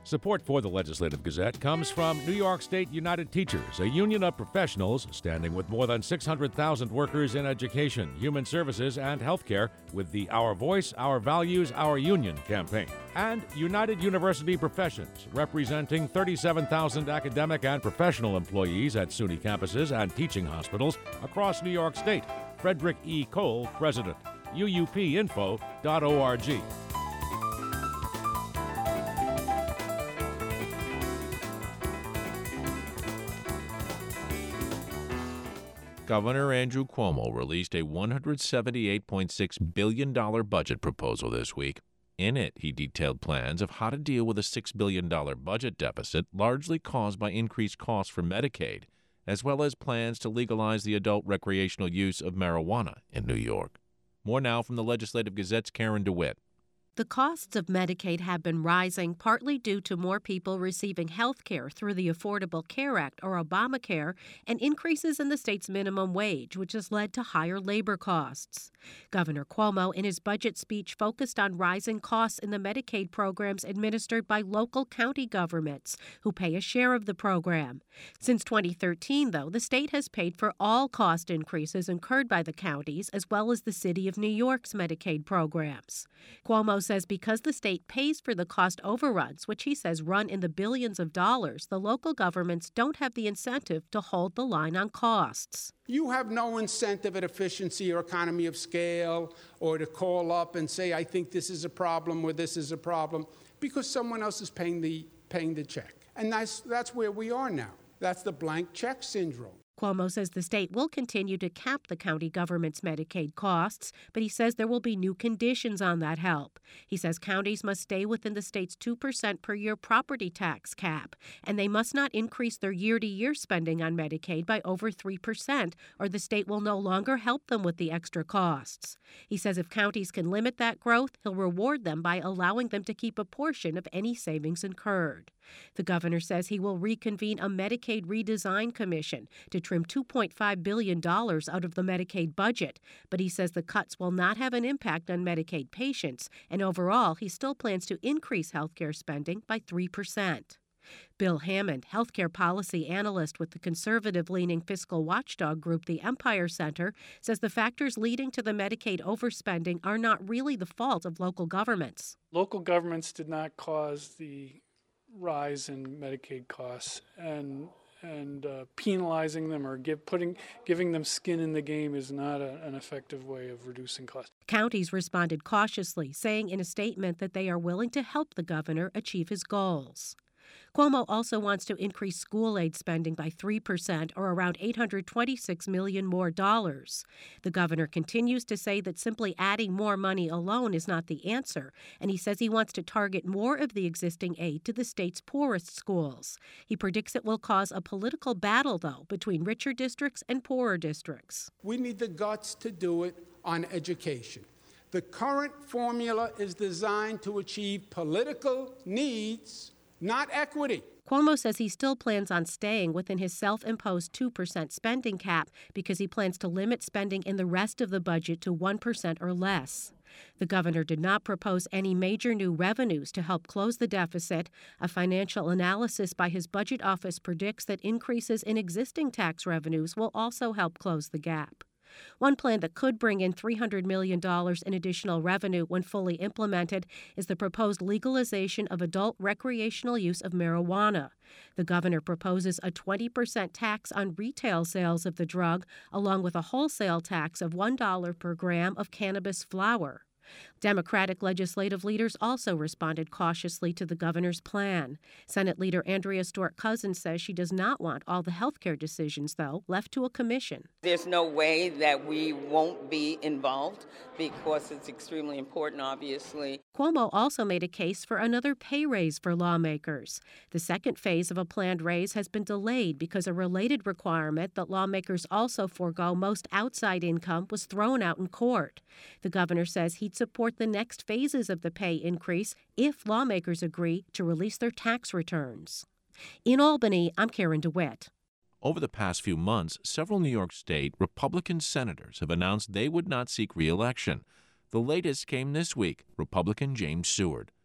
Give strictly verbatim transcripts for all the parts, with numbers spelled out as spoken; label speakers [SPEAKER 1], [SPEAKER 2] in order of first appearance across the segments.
[SPEAKER 1] Support for the Legislative Gazette comes from New York State United Teachers, a union of professionals standing with more than six hundred thousand workers in education, human services, and healthcare with the Our Voice, Our Values, Our Union campaign. And United University Professions, representing thirty-seven thousand academic and professional employees at SUNY campuses and teaching hospitals across New York State. Frederick E. Cole, President. U U P info dot org.
[SPEAKER 2] Governor Andrew Cuomo released a one hundred seventy-eight point six billion dollars budget proposal this week. In it, he detailed plans of how to deal with a six billion dollars budget deficit largely caused by increased costs for Medicaid, as well as plans to legalize the adult recreational use of marijuana in New York. More now from the Legislative Gazette's Karen DeWitt.
[SPEAKER 3] The costs of Medicaid have been rising partly due to more people receiving health care through the Affordable Care Act, or Obamacare, and increases in the state's minimum wage, which has led to higher labor costs. Governor Cuomo, in his budget speech, focused on rising costs in the Medicaid programs administered by local county governments, who pay a share of the program. Since twenty thirteen, though, the state has paid for all cost increases incurred by the counties, as well as the City of New York's Medicaid programs. Cuomo says because the state pays for the cost overruns, which he says run in the billions of dollars, the local governments don't have the incentive to hold the line on costs.
[SPEAKER 4] You have no incentive at efficiency or economy of scale or to call up and say, I think this is a problem or this is a problem, because someone else is paying the, paying the check. And that's, that's where we are now. That's the blank check syndrome.
[SPEAKER 3] Cuomo says the state will continue to cap the county government's Medicaid costs, but he says there will be new conditions on that help. He says counties must stay within the state's two percent per year property tax cap, and they must not increase their year-to-year spending on Medicaid by over three percent, or the state will no longer help them with the extra costs. He says if counties can limit that growth, he'll reward them by allowing them to keep a portion of any savings incurred. The governor says he will reconvene a Medicaid redesign commission to trim two point five billion dollars out of the Medicaid budget, but he says the cuts will not have an impact on Medicaid patients, and overall he still plans to increase health care spending by three percent. Bill Hammond, healthcare policy analyst with the conservative-leaning fiscal watchdog group the Empire Center, says the factors leading to the Medicaid overspending are not really the fault of local governments.
[SPEAKER 5] Local governments did not cause the rise in Medicaid costs, and and uh, penalizing them or give, putting giving them skin in the game is not a, an effective way of reducing costs.
[SPEAKER 3] Counties responded cautiously, saying in a statement that they are willing to help the governor achieve his goals. Cuomo also wants to increase school aid spending by three percent, or around eight hundred twenty-six million dollars more dollars. The governor continues to say that simply adding more money alone is not the answer, and he says he wants to target more of the existing aid to the state's poorest schools. He predicts it will cause a political battle, though, between richer districts and poorer districts.
[SPEAKER 4] We need the guts to do it on education. The current formula is designed to achieve political needs, not equity.
[SPEAKER 3] Cuomo says he still plans on staying within his self-imposed two percent spending cap because he plans to limit spending in the rest of the budget to one percent or less. The governor did not propose any major new revenues to help close the deficit. A financial analysis by his budget office predicts that increases in existing tax revenues will also help close the gap. One plan that could bring in three hundred million dollars in additional revenue when fully implemented is the proposed legalization of adult recreational use of marijuana. The governor proposes a twenty percent tax on retail sales of the drug, along with a wholesale tax of one dollar per gram of cannabis flower. Democratic legislative leaders also responded cautiously to the governor's plan. Senate Leader Andrea Stewart-Cousins says she does not want all the health care decisions, though, left to a commission.
[SPEAKER 6] There's no way that we won't be involved because it's extremely important, obviously.
[SPEAKER 3] Cuomo also made a case for another pay raise for lawmakers. The second phase of a planned raise has been delayed because a related requirement that lawmakers also forego most outside income was thrown out in court. The governor says he'd support the next phases of the pay increase if lawmakers agree to release their tax returns. In Albany, I'm Karen DeWitt.
[SPEAKER 2] Over the past few months, several New York State Republican senators have announced they would not seek re-election. The latest came this week, Republican James Seward.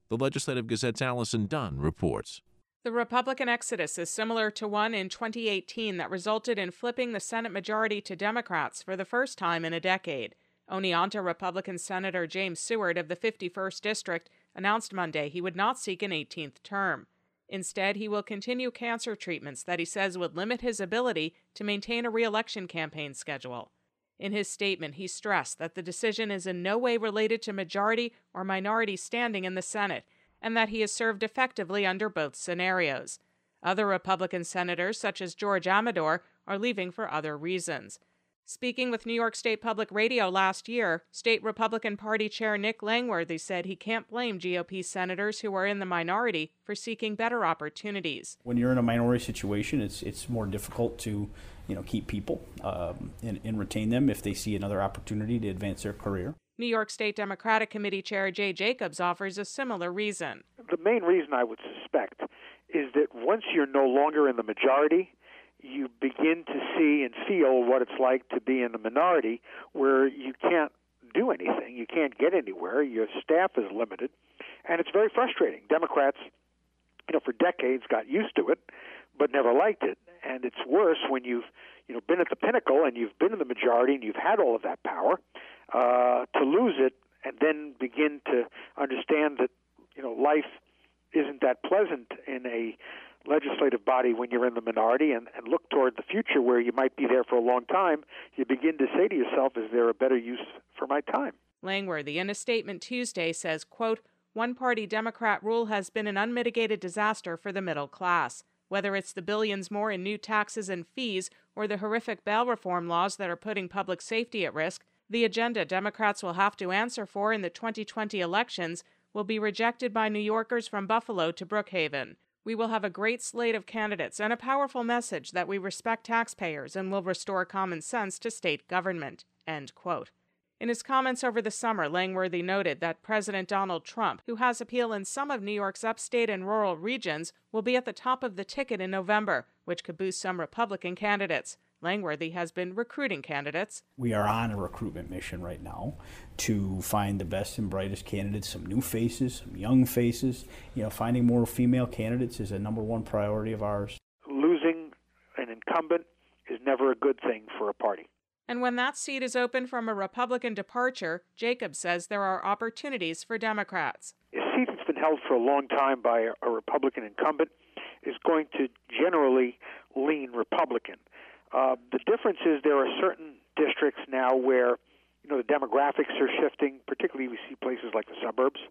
[SPEAKER 2] The Legislative Gazette's Allison Dunn reports.
[SPEAKER 7] The Republican exodus is similar to one in twenty eighteen that resulted in flipping the Senate majority to Democrats for the first time in a decade. Oneonta Republican Senator James Seward of the fifty-first District announced Monday he would not seek an eighteenth term. Instead, he will continue cancer treatments that he says would limit his ability to maintain a re-election campaign schedule. In his statement, he stressed that the decision is in no way related to majority or minority standing in the Senate, and that he has served effectively under both scenarios. Other Republican senators, such as George Amador, are leaving for other reasons. Speaking with New York State Public Radio last year, State Republican Party Chair Nick Langworthy said he can't blame G O P senators who are in the minority for seeking better opportunities.
[SPEAKER 8] When you're in a minority situation, it's it's more difficult to, you know, keep people um, and, and retain them if they see another opportunity to advance their career.
[SPEAKER 7] New York State Democratic Committee Chair Jay Jacobs offers a similar reason.
[SPEAKER 9] The main reason I would suspect is that once you're no longer in the majority, you begin to see and feel what it's like to be in the minority, where you can't do anything, you can't get anywhere, your staff is limited, and it's very frustrating. Democrats, you know, for decades got used to it, but never liked it, and it's worse when you've, you know, been at the pinnacle and you've been in the majority and you've had all of that power, uh, to lose it and then begin to understand that, you know, life isn't that pleasant in a legislative body when you're in the minority, and, and look toward the future where you might be there for a long time, you begin to say to yourself, is there a better use for my time?
[SPEAKER 7] Langworthy, in a statement Tuesday, says, quote, one-party Democrat rule has been an unmitigated disaster for the middle class. Whether it's the billions more in new taxes and fees or the horrific bail reform laws that are putting public safety at risk, the agenda Democrats will have to answer for in the twenty twenty elections will be rejected by New Yorkers from Buffalo to Brookhaven. We will have a great slate of candidates and a powerful message that we respect taxpayers and will restore common sense to state government, end quote. In his comments over the summer, Langworthy noted that President Donald Trump, who has appeal in some of New York's upstate and rural regions, will be at the top of the ticket in November, which could boost some Republican candidates. Langworthy has been recruiting candidates.
[SPEAKER 8] We are on a recruitment mission right now to find the best and brightest candidates, some new faces, some young faces. You know, finding more female candidates is a number one priority of ours.
[SPEAKER 9] Losing an incumbent is never a good thing for a party.
[SPEAKER 7] And when that seat is open from a Republican departure, Jacobs says there are opportunities for Democrats.
[SPEAKER 9] A seat that's been held for a long time by a Republican incumbent is going to generally lean Republican. Uh, the difference is there are certain districts now where, you know, the demographics are shifting. Particularly, we see places like the suburbs,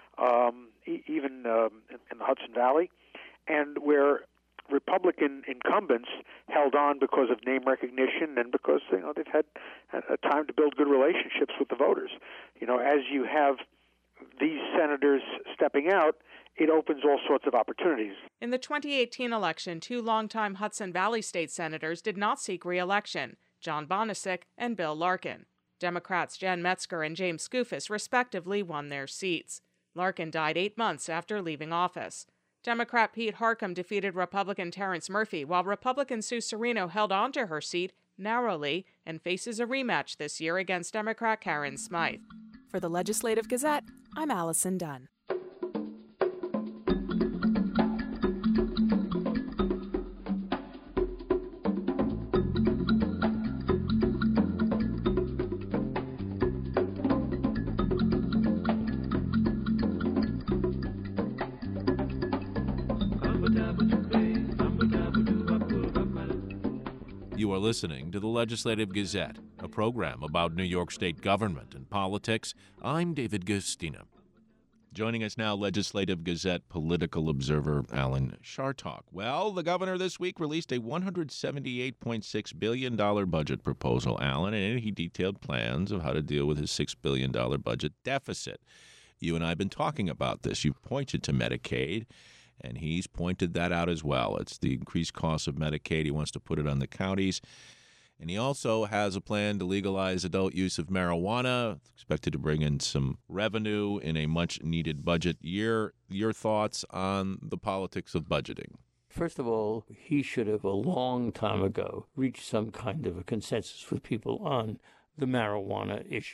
[SPEAKER 9] um, e- even um, in, in the Hudson Valley, and where Republican incumbents held on because of name recognition and because, you know, they've had a time to build good relationships with the voters. You know, as you have these senators stepping out, it opens all sorts of opportunities.
[SPEAKER 7] In the twenty eighteen election, two longtime Hudson Valley state senators did not seek re-election, John Bonisic and Bill Larkin. Democrats Jen Metzger and James Skoufis respectively won their seats. Larkin died eight months after leaving office. Democrat Pete Harcum defeated Republican Terrence Murphy, while Republican Sue Serino held on to her seat narrowly and faces a rematch this year against Democrat Karen Smythe.
[SPEAKER 10] For the Legislative Gazette, I'm Allison Dunn.
[SPEAKER 2] You are listening to the Legislative Gazette, a program about New York State government and politics. I'm David Gustina. Joining us now, Legislative Gazette political observer Alan Chartock. Well, the governor this week released a one hundred seventy-eight point six billion dollars budget proposal, Alan, and he detailed plans of how to deal with his six billion dollars budget deficit. You and I have been talking about this. You've pointed to Medicaid, and he's pointed that out as well. It's the increased cost of Medicaid. He wants to put it on the counties. And he also has a plan to legalize adult use of marijuana, expected to bring in some revenue in a much-needed budget year. Your thoughts on the politics of budgeting?
[SPEAKER 11] First of all, he should have a long time ago reached some kind of a consensus with people on the marijuana issue.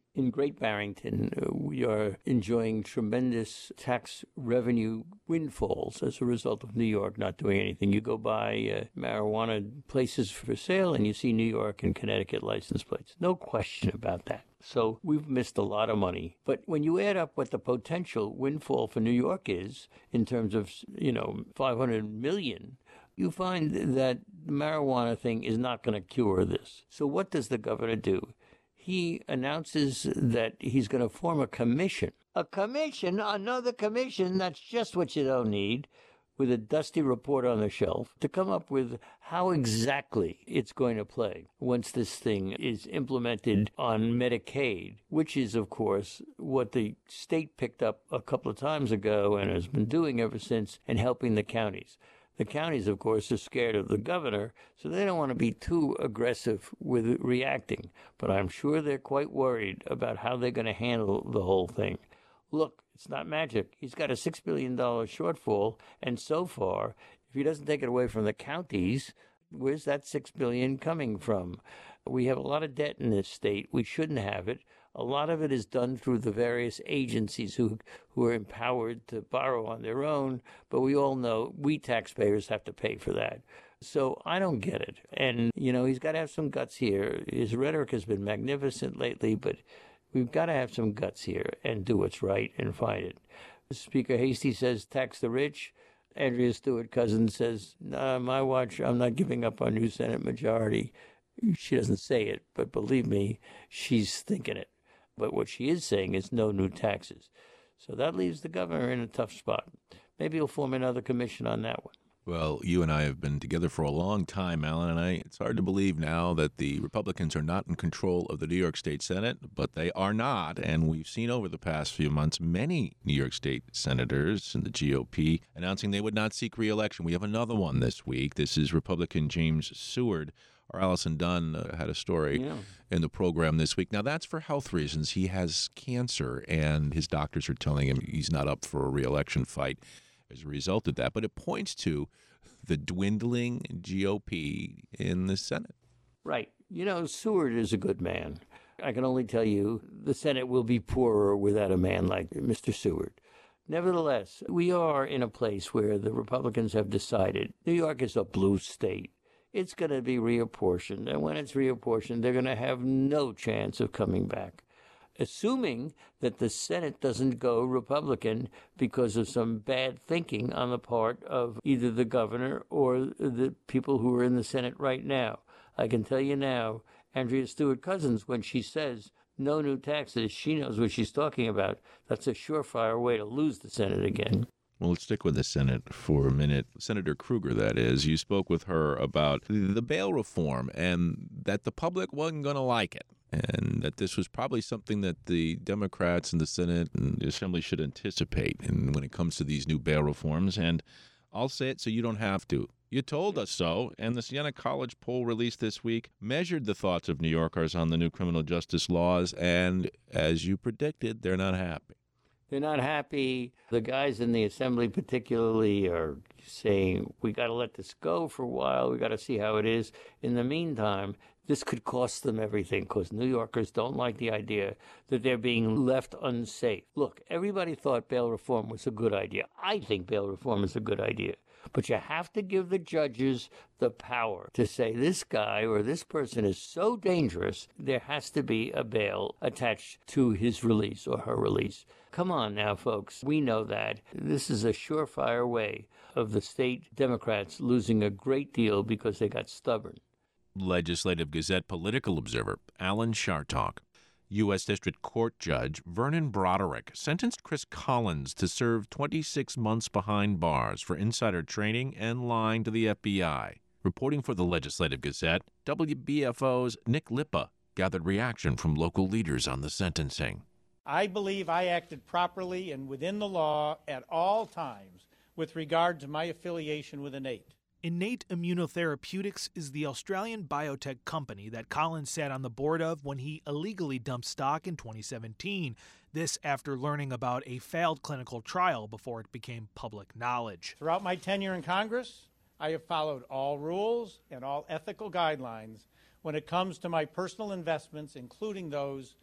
[SPEAKER 11] In Great Barrington, uh, we are enjoying tremendous tax revenue windfalls as a result of New York not doing anything. You go by uh, marijuana places for sale and you see New York and Connecticut license plates. No question about that. So we've missed a lot of money. But when you add up what the potential windfall for New York is in terms of, you know, five hundred million, you find that the marijuana thing is not going to cure this. So what does the governor do? He announces that he's going to form a commission. A commission, another commission, that's just what you don't need, with a dusty report on the shelf, to come up with how exactly it's going to play once this thing is implemented on Medicaid, which is, of course, what the state picked up a couple of times ago and has been doing ever since, and helping the counties. The counties, of course, are scared of the governor, so they don't want to be too aggressive with reacting. But I'm sure they're quite worried about how they're going to handle the whole thing. Look, it's not magic. He's got a six billion dollars shortfall, and so far, if he doesn't take it away from the counties, where's that six billion dollars coming from? We have a lot of debt in this state. We shouldn't have it. A lot of it is done through the various agencies who who are empowered to borrow on their own, but we all know we taxpayers have to pay for that. So I don't get it. And, you know, he's got to have some guts here. His rhetoric has been magnificent lately, but we've got to have some guts here and do what's right and fight it. Speaker Hastie says tax the rich. Andrea Stewart-Cousins says, nah, my watch, I'm not giving up our new Senate majority. She doesn't say it, but believe me, she's thinking it. But what she is saying is no new taxes. So that leaves the governor in a tough spot. Maybe he'll form another commission on that one.
[SPEAKER 2] Well, you and I have been together for a long time, Alan, and I, it's hard to believe now that the Republicans are not in control of the New York State Senate, but they are not. And we've seen over the past few months many New York State senators in the G O P announcing they would not seek re-election. We have another one this week. This is Republican James Seward. Our Allison Dunn uh, had a story yeah. in the program this week. Now, that's for health reasons. He has cancer, and his doctors are telling him he's not up for a re-election fight as a result of that. But it points to the dwindling G O P in the Senate.
[SPEAKER 11] Right. You know, Seward is a good man. I can only tell you the Senate will be poorer without a man like Mister Seward. Nevertheless, we are in a place where the Republicans have decided New York is a blue state. It's going to be reapportioned, and when it's reapportioned, they're going to have no chance of coming back. Assuming that the Senate doesn't go Republican because of some bad thinking on the part of either the governor or the people who are in the Senate right now. I can tell you now, Andrea Stewart-Cousins, when she says no new taxes, she knows what she's talking about. That's a surefire way to lose the Senate again.
[SPEAKER 2] Well, let's stick with the Senate for a minute. Senator Krueger, that is, you spoke with her about the bail reform and that the public wasn't going to like it, and that this was probably something that the Democrats in the Senate and the Assembly should anticipate and when it comes to these new bail reforms. And I'll say it so you don't have to. You told us so, and the Siena College poll released this week measured the thoughts of New Yorkers on the new criminal justice laws, and as you predicted, they're not happy.
[SPEAKER 11] They're not happy. The guys in the Assembly particularly are saying, we got to let this go for a while. We got to see how it is. In the meantime, this could cost them everything because New Yorkers don't like the idea that they're being left unsafe. Look, everybody thought bail reform was a good idea. I think bail reform is a good idea. But you have to give the judges the power to say this guy or this person is so dangerous, there has to be a bail attached to his release or her release. Come on now, folks. We know that. This is a surefire way of the state Democrats losing a great deal because they got stubborn.
[SPEAKER 2] Legislative Gazette political observer Alan Chartock. U S District Court Judge Vernon Broderick sentenced Chris Collins to serve twenty-six months behind bars for insider trading and lying to the F B I. Reporting for the Legislative Gazette, W B F O's Nick Lippa gathered reaction from local leaders on the sentencing.
[SPEAKER 12] I believe I acted properly and within the law at all times with regard to my affiliation with Innate.
[SPEAKER 13] Innate Immunotherapeutics is the Australian biotech company that Collins sat on the board of when he illegally dumped stock in twenty seventeen. This after learning about a failed clinical trial before it became public knowledge.
[SPEAKER 12] Throughout my tenure in Congress, I have followed all rules and all ethical guidelines when it comes to my personal investments, including those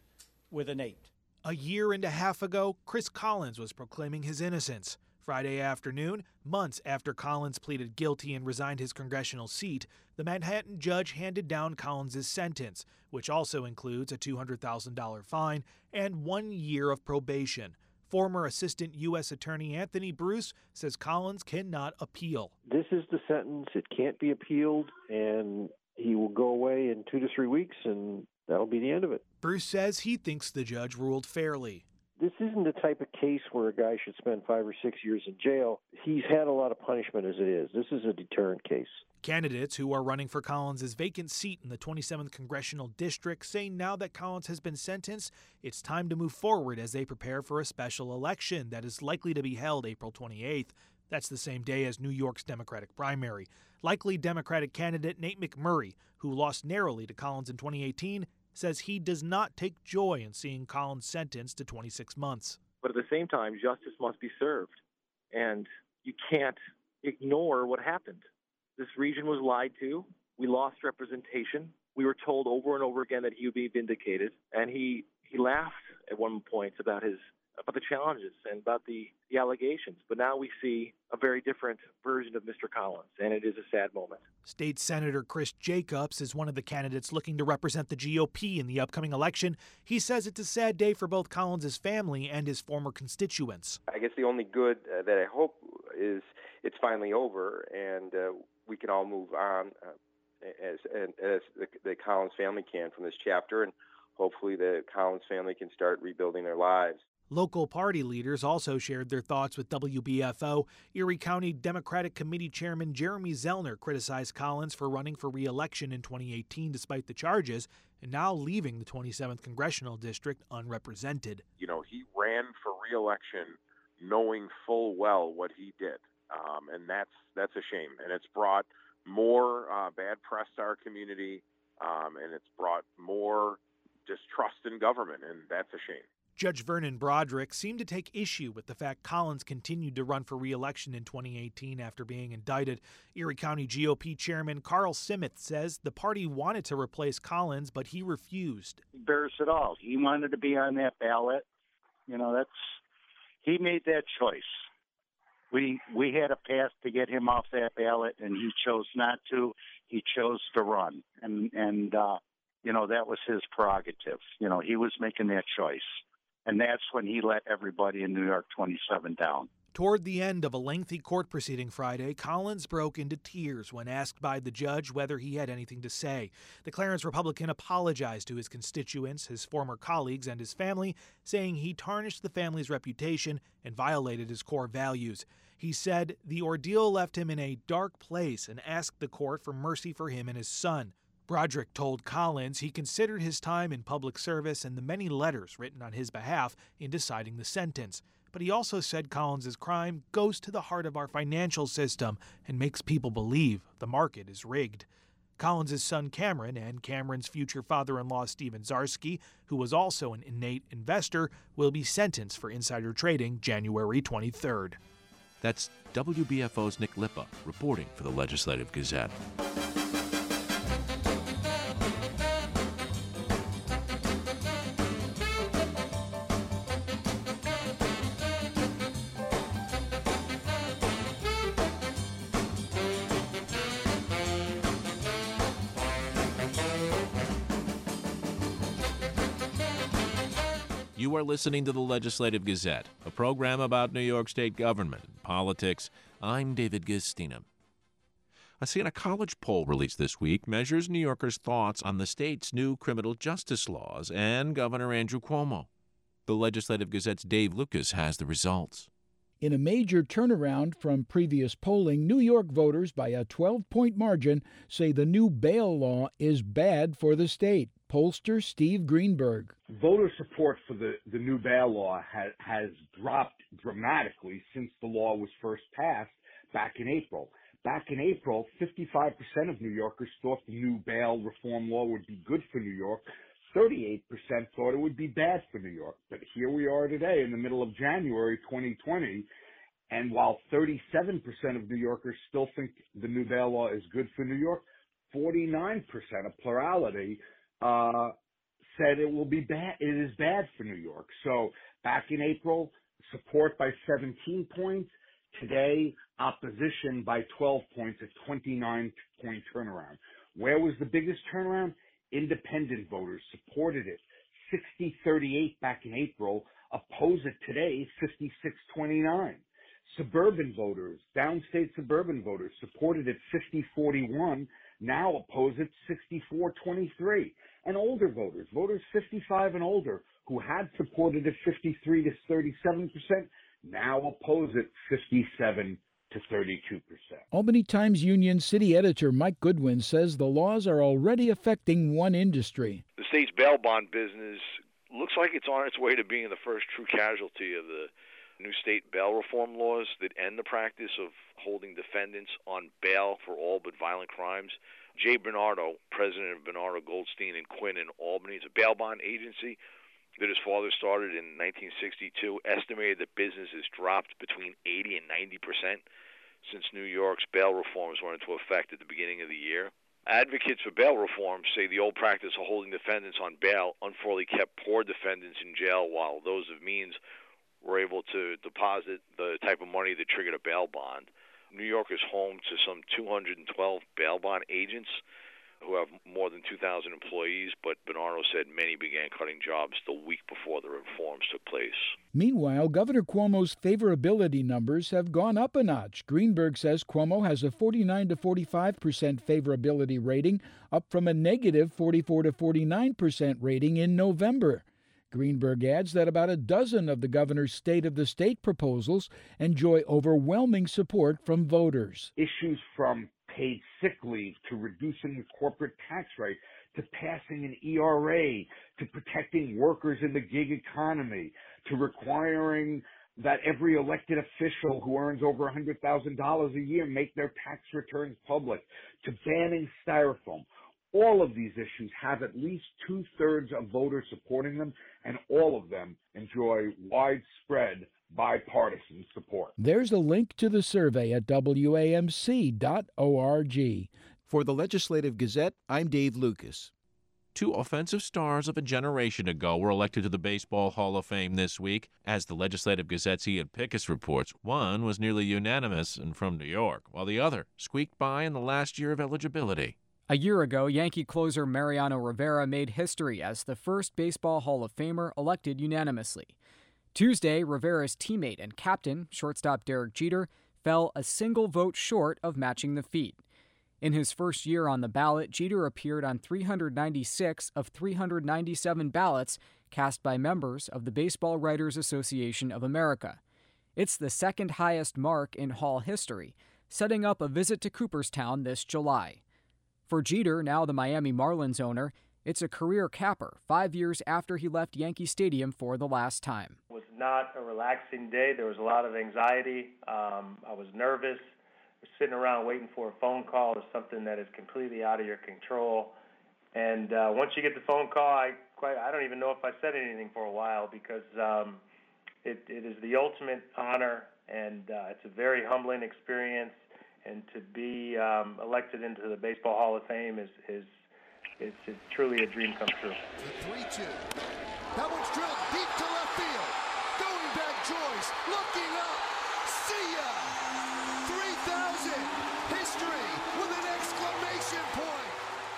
[SPEAKER 12] with an eight.
[SPEAKER 13] A year and a half ago, Chris Collins was proclaiming his innocence. Friday afternoon, months after Collins pleaded guilty and resigned his congressional seat, the Manhattan judge handed down Collins' sentence, which also includes a two hundred thousand dollars fine and one year of probation. Former Assistant U S Attorney Anthony Bruce says Collins cannot appeal.
[SPEAKER 14] This is the sentence. It can't be appealed, and he will go away in two to three weeks, and that'll be the end of it.
[SPEAKER 13] Bruce says he thinks the judge ruled fairly.
[SPEAKER 14] This isn't the type of case where a guy should spend five or six years in jail. He's had a lot of punishment as it is. This is a deterrent case.
[SPEAKER 13] Candidates who are running for Collins' vacant seat in the twenty-seventh Congressional District say now that Collins has been sentenced, it's time to move forward as they prepare for a special election that is likely to be held April twenty-eighth. That's the same day as New York's Democratic primary. Likely Democratic candidate Nate McMurray, who lost narrowly to Collins in twenty eighteen, says he does not take joy in seeing Collins sentenced to twenty-six months.
[SPEAKER 15] But at the same time, justice must be served, and you can't ignore what happened. This region was lied to. We lost representation. We were told over and over again that he would be vindicated, and he, he laughed at one point about his about the challenges and about the, the allegations. But now we see a very different version of Mister Collins, and it is a sad moment.
[SPEAKER 13] State Senator Chris Jacobs is one of the candidates looking to represent the G O P in the upcoming election. He says it's a sad day for both Collins' family and his former constituents.
[SPEAKER 16] I guess the only good uh, that I hope is it's finally over and uh, we can all move on uh, as, as the, the Collins family can from this chapter, and hopefully the Collins family can start rebuilding their lives.
[SPEAKER 13] Local party leaders also shared their thoughts with W B F O. Erie County Democratic Committee Chairman Jeremy Zellner criticized Collins for running for re-election in twenty eighteen despite the charges, and now leaving the twenty-seventh Congressional District unrepresented.
[SPEAKER 17] You know, he ran for re-election knowing full well what he did, um, and that's that's a shame. And it's brought more uh, bad press to our community, um, and it's brought more distrust in government, and that's a shame.
[SPEAKER 13] Judge Vernon Broderick seemed to take issue with the fact Collins continued to run for re-election in twenty eighteen after being indicted. Erie County G O P Chairman Carl Simith says the party wanted to replace Collins, but he refused.
[SPEAKER 18] He bears it all. He wanted to be on that ballot. You know, that's he made that choice. We we had a path to get him off that ballot, and he chose not to. He chose to run, and and uh, you know that was his prerogative. You know, he was making that choice. And that's when he let everybody in New York twenty-seven down.
[SPEAKER 13] Toward the end of a lengthy court proceeding Friday, Collins broke into tears when asked by the judge whether he had anything to say. The Clarence Republican apologized to his constituents, his former colleagues, and his family, saying he tarnished the family's reputation and violated his core values. He said the ordeal left him in a dark place and asked the court for mercy for him and his son. Broderick told Collins he considered his time in public service and the many letters written on his behalf in deciding the sentence. But he also said Collins' crime goes to the heart of our financial system and makes people believe the market is rigged. Collins' son Cameron and Cameron's future father-in-law Stephen Zarsky, who was also an innate investor, will be sentenced for insider trading January twenty-third.
[SPEAKER 2] That's W B F O's Nick Lippa reporting for the Legislative Gazette. You are listening to the Legislative Gazette, a program about New York State government and politics. I'm David Gistina. A Siena College poll released this week measures New Yorkers' thoughts on the state's new criminal justice laws and Governor Andrew Cuomo. The Legislative Gazette's Dave Lucas has the results.
[SPEAKER 19] In a major turnaround from previous polling, New York voters by a twelve-point margin say the new bail law is bad for the state. Pollster Steve Greenberg.
[SPEAKER 20] Voter support for the, the new bail law has, has dropped dramatically since the law was first passed back in April. Back in April, fifty-five percent of New Yorkers thought the new bail reform law would be good for New York. thirty-eight percent thought it would be bad for New York. But here we are today in the middle of January twenty twenty, and while thirty-seven percent of New Yorkers still think the new bail law is good for New York, forty-nine percent, a plurality, uh, said it will be bad. It is bad for New York. So back in April, support by seventeen points. Today, opposition by twelve points, a twenty-nine point turnaround. Where was the biggest turnaround? Independent voters supported it. sixty thirty-eight back in April, oppose it today, fifty-six twenty-nine. Suburban voters, downstate suburban voters, supported it fifty forty-one, now oppose it sixty-four twenty-three. And older voters, voters fifty-five and older, who had supported it fifty-three to thirty-seven percent, now oppose it fifty-seven to thirty-two percent.
[SPEAKER 19] Albany Times Union City Editor Mike Goodwin says the laws are already affecting one industry.
[SPEAKER 21] The state's bail bond business looks like it's on its way to being the first true casualty of the new state bail reform laws that end the practice of holding defendants on bail for all but violent crimes. Jay Bernardo, president of Bernardo, Goldstein and Quinn in Albany, is a bail bond agency that his father started in nineteen sixty-two, estimated that business has dropped between eighty and ninety percent since New York's bail reforms went into effect at the beginning of the year. Advocates for bail reform say the old practice of holding defendants on bail unfairly kept poor defendants in jail, while those of means were able to deposit the type of money that triggered a bail bond. New York is home to some two hundred twelve bail bond agents who have more than two thousand employees, but Bernardo said many began cutting jobs the week before the reforms took place.
[SPEAKER 19] Meanwhile, Governor Cuomo's favorability numbers have gone up a notch. Greenberg says Cuomo has a forty-nine to forty-five percent favorability rating, up from a negative forty-four to forty-nine percent rating in November. Greenberg adds that about a dozen of the governor's State of the State proposals enjoy overwhelming support from voters.
[SPEAKER 20] Issues from paid sick leave to reducing the corporate tax rate to passing an E R A to protecting workers in the gig economy to requiring that every elected official who earns over one hundred thousand dollars a year make their tax returns public to banning styrofoam. All of these issues have at least two-thirds of voters supporting them, and all of them enjoy widespread bipartisan support.
[SPEAKER 19] There's a link to the survey at W A M C dot org.
[SPEAKER 22] For the Legislative Gazette, I'm Dave Lucas.
[SPEAKER 2] Two offensive stars of a generation ago were elected to the Baseball Hall of Fame this week. As the Legislative Gazette's Ian Pickus reports, one was nearly unanimous and from New York, while the other squeaked by in the last year of eligibility.
[SPEAKER 23] A year ago, Yankee closer Mariano Rivera made history as the first Baseball Hall of Famer elected unanimously. Tuesday, Rivera's teammate and captain, shortstop Derek Jeter, fell a single vote short of matching the feat. In his first year on the ballot, Jeter appeared on three hundred ninety-six of three hundred ninety-seven ballots cast by members of the Baseball Writers Association of America. It's the second highest mark in Hall history, setting up a visit to Cooperstown this July. For Jeter, now the Miami Marlins owner, it's a career capper, five years after he left Yankee Stadium for the last time.
[SPEAKER 24] It was not a relaxing day. There was a lot of anxiety. Um, I was nervous. Sitting around waiting for a phone call is something that is completely out of your control. And uh, once you get the phone call, I quite I don't even know if I said anything for a while because um, it, it is the ultimate honor, and uh, it's a very humbling experience. And to be um, elected into the Baseball Hall of Fame is is is, is truly a dream come true.
[SPEAKER 25] The three two. That one's drilled deep to left field. Going back, Joyce. Looking up. See ya. three thousand. History with an exclamation point.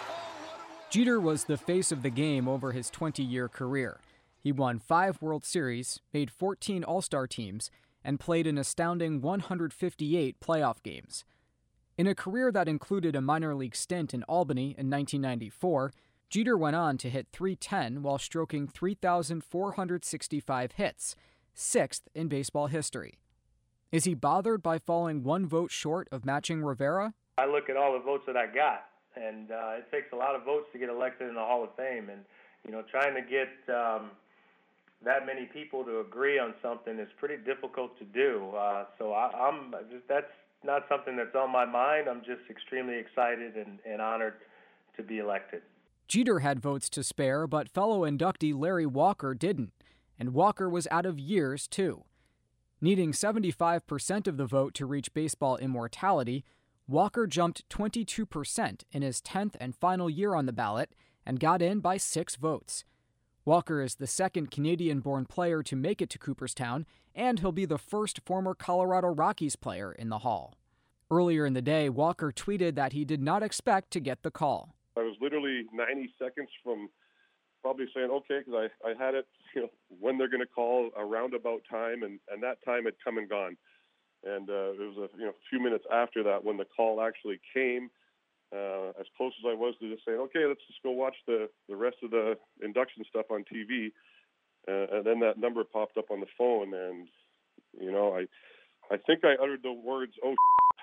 [SPEAKER 25] Oh,
[SPEAKER 23] Jeter was the face of the game over his twenty-year career. He won five World Series, made fourteen All-Star teams, and played an astounding one hundred fifty-eight playoff games. In a career that included a minor league stint in Albany in nineteen ninety-four, Jeter went on to hit three ten while stroking three thousand four hundred sixty-five hits, sixth in baseball history. Is he bothered by falling one vote short of matching Rivera?
[SPEAKER 24] I look at all the votes that I got, and uh, it takes a lot of votes to get elected in the Hall of Fame. And, you know, trying to get um, that many people to agree on something is pretty difficult to do. Uh, so I, I'm that's not something that's on my mind. I'm just extremely excited and, and honored to be elected.
[SPEAKER 23] Jeter had votes to spare, but fellow inductee Larry Walker didn't, and Walker was out of years, too. Needing seventy-five percent of the vote to reach baseball immortality, Walker jumped twenty-two percent in his tenth and final year on the ballot and got in by six votes. Walker is the second Canadian-born player to make it to Cooperstown, and he'll be the first former Colorado Rockies player in the Hall. Earlier in the day, Walker tweeted that he did not expect to get the call.
[SPEAKER 1] I was literally ninety seconds from probably saying, okay, because I, I had it, you know, when they're going to call, a roundabout time, and, and that time had come and gone. And uh, it was a you know, few minutes after that when the call actually came, uh, as close as I was to just saying, okay, let's just go watch the, the rest of the induction stuff on T V. Uh, and then that number popped up on the phone, and, you know, I I think I uttered the words, oh,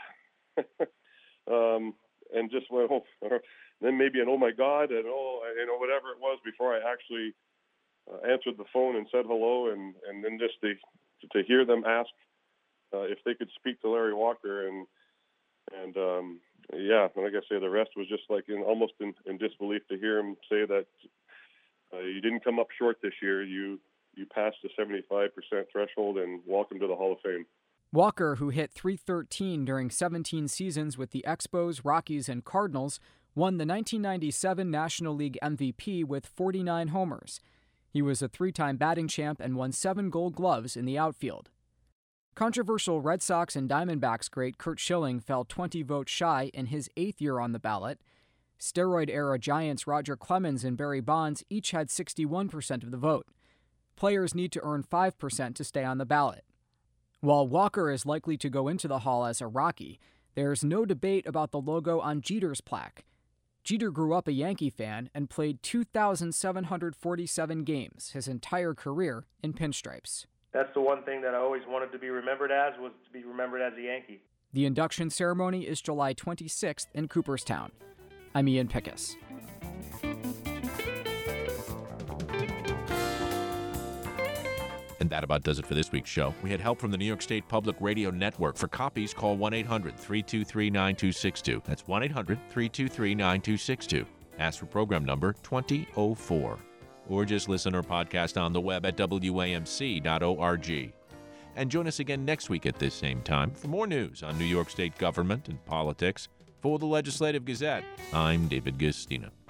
[SPEAKER 1] um, and just went, oh, then maybe an oh my God, and oh, you know, whatever it was before I actually uh, answered the phone and said hello, and, and then just to, to hear them ask uh, if they could speak to Larry Walker, and and um, yeah, like I say, the rest was just like in almost in, in disbelief to hear him say that uh, you didn't come up short this year, you you passed the seventy-five percent threshold, and welcome to the Hall of Fame.
[SPEAKER 23] Walker, who hit three thirteen during seventeen seasons with the Expos, Rockies, and Cardinals, won the nineteen ninety-seven National League M V P with forty-nine homers. He was a three-time batting champ and won seven Gold Gloves in the outfield. Controversial Red Sox and Diamondbacks great Curt Schilling fell twenty votes shy in his eighth year on the ballot. Steroid-era Giants Roger Clemens and Barry Bonds each had sixty-one percent of the vote. Players need to earn five percent to stay on the ballot. While Walker is likely to go into the Hall as a Rocky, there's no debate about the logo on Jeter's plaque. Jeter grew up a Yankee fan and played two thousand seven hundred forty-seven games, his entire career, in pinstripes.
[SPEAKER 24] That's the one thing that I always wanted to be remembered as, was to be remembered as a Yankee.
[SPEAKER 23] The induction ceremony is July twenty-sixth in Cooperstown. I'm Ian Pickus.
[SPEAKER 2] And that about does it for this week's show. We had help from the New York State Public Radio Network. For copies, call one eight hundred three two three nine two six two. That's one eight hundred three two three nine two six two. Ask for program number twenty oh four. Or just listen or podcast on the web at W A M C dot org. And join us again next week at this same time for more news on New York State government and politics. For the Legislative Gazette, I'm David Gustina.